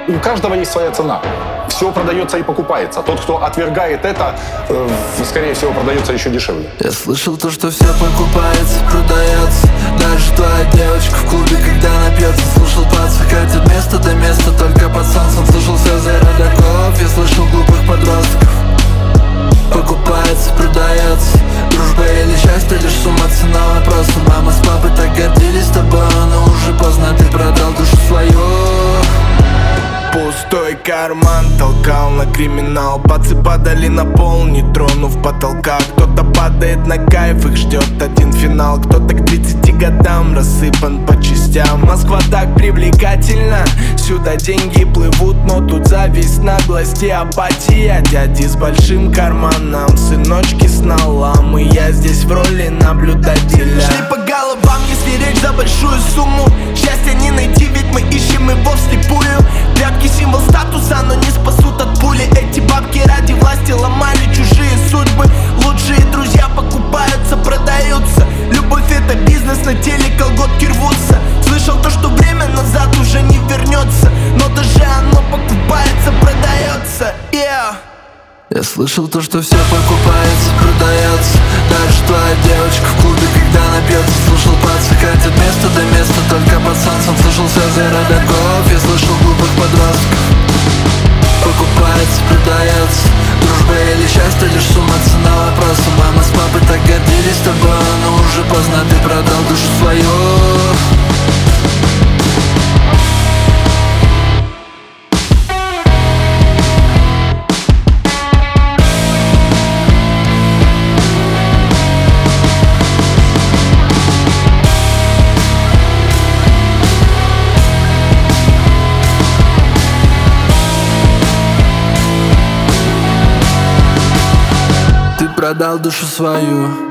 У каждого есть своя цена. Все продается и покупается. Тот, кто отвергает это, скорее всего, продается еще дешевле. Я слышал то, что все покупается, продается. Даже твоя девочка в клубе, когда напьется. Слушал, подсыхать от места до места, только под солнцем слушал слезы родаков. Я слышал глупых подростков. Покупается, продается. Дружба или счастье, лишь сумма цена вопроса. Мама с папой так гордились тобой, но уже поздно, ты продал душу свою. Пустой карман толкал на криминал. Пацы падали на пол, не тронув потолка. Кто-то падает на кайф, их ждет один финал. Кто-то к 30 годам рассыпан по частям. Москва так привлекательна, сюда деньги плывут, но тут зависть, наглость и апатия. Дяди с большим карманом, сыночки с налам, и я здесь в роли наблюдателя. Шли по головам, если речь за большую сумму. Счастья не найти, ведь мы ищем его вслепую. Тряпки символ статуса, но не спасут от пули. Эти бабки ради власти ломали чужие судьбы. Лучшие друзья покупаются, продаются. Любовь это бизнес, на теле колготки рвутся. Слышал то, что время назад уже не вернется, но даже оно покупается, продается, yeah. Я слышал то, что все покупается, продается. Даже твоя девочка в клубе, когда напьется. Слушал, подсыхать от места до места, только под солнцем слушал слезы родаков. Я слышал глупых подростков. Покупается, продается. Дружба или счастье, лишь сумма цена вопроса. Мама с папой так гордились тобой, но уже поздно, ты продал душу свою. Продал душу свою.